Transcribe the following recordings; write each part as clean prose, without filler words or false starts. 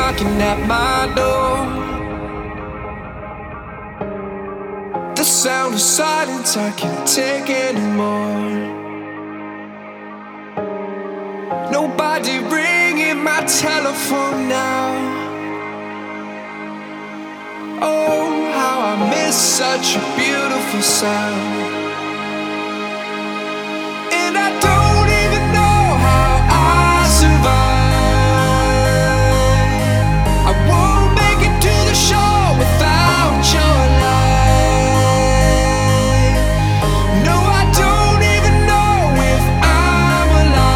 knocking at my door. The sound of silence I can't take anymore. Nobody ringing my telephone now. Oh, how I miss such a beautiful sound. And I don't even know how I survive. I won't make it to the shore without your light. No, I don't even know if I'm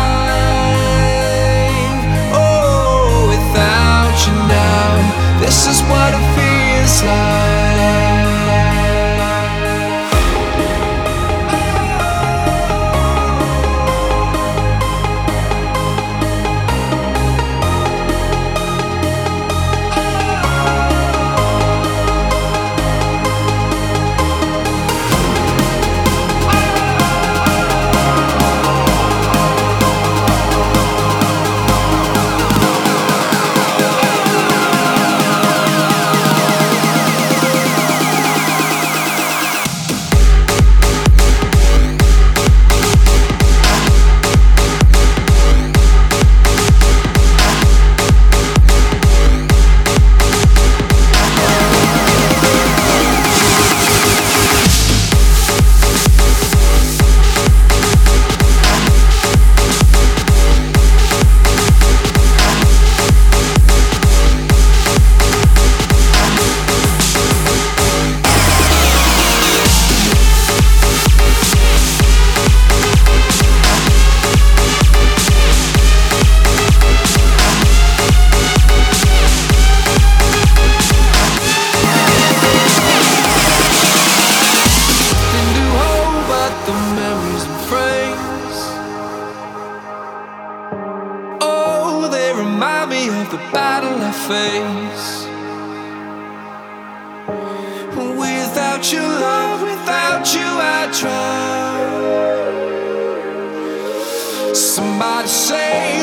alive. Oh, without you now, this is what it feels like. Remind me of the battle I face. Without your love, without you I drown. Somebody say